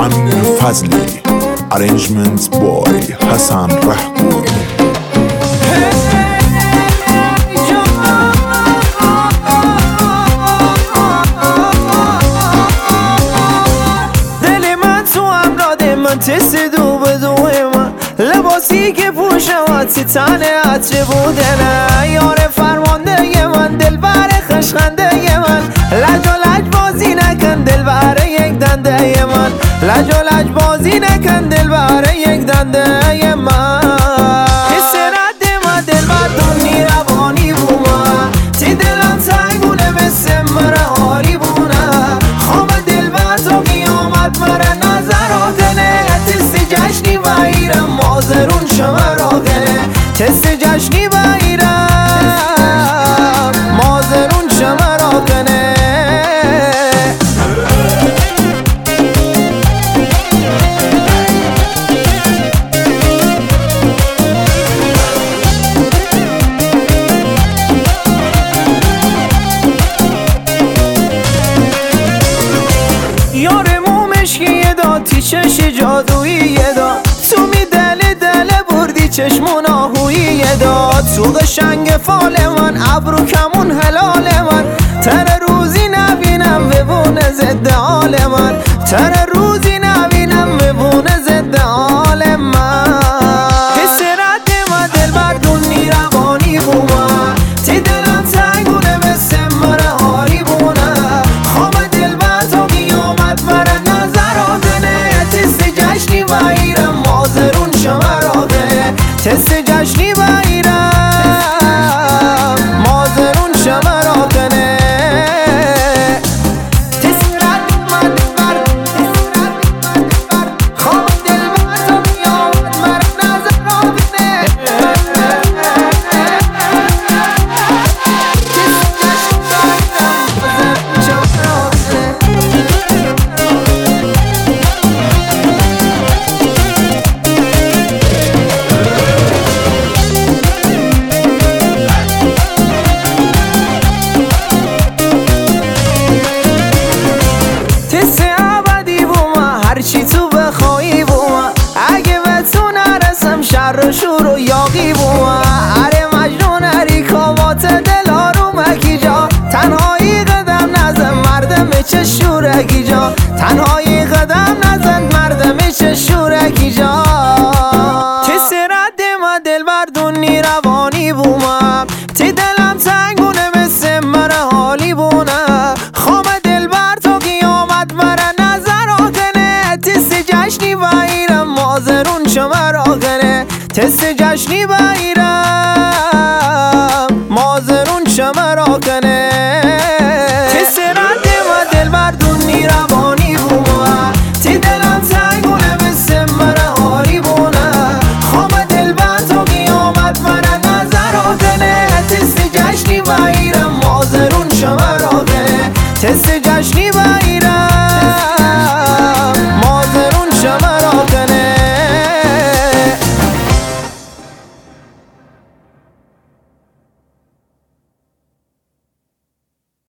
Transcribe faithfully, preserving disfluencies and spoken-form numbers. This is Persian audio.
Amir Fazli, arrangements boy Hassan Rahgoor. تست دو به دوی من لباسی که پوشواتی تنه عطر بوده نه یار فرمانده من دل بر خشخنده من لج و لج بازی نکن دل بر یک دنده من لج و لج بازی نکن دل بر یک دنده من حس رد من دل بر دونی روانی بوما تی دلم تنگونه مثل مره حالی بونه خواب دل بر تو قیامت مره نظرات جشنی و ایرم مازرون شمراغنه تست جشنی و ایرم مازرون شمراغنه یار مومش که یه داد تی چش جادویی داد تو می دل دل بردی چشمون آهویی داد تو قشنگ فال من ابرو کمون حلال من تر روزی نبینم ببونه ضد حال من تر روزی نبینم ببونه ضد حال من حس رد من دل بردونی روانی بوما تی دلم تنگونه مثل مره حالی بونه خواب دل بر تو قیامت مره نظراتنه تست جشنی و ایرم مازرون شمراغه تست جشنی و ایرم مازرون شمراغنه تست رد من بر تست رد من بر خواب دل بر تو قیامت مره نظراتنه تست جشنی و ایرم مازرون شمراغنه هرچی تو بخوایی بوما اگه به تو نرسم شر و شور و یاقی بوما اره مجنون اری کامات دل آرومکی جا تنهایی قدم نزن مردم چه شورکی جا تنهایی قدم نزن مردم چه شورکی جا تست رد ما دل بردونی روانی بوما تی دلم تنگونه مثل مره حالی بونه خواب دل بر تو قیامت مره تست جشنی و ایرم مازرون شمراغنه تست جشنی و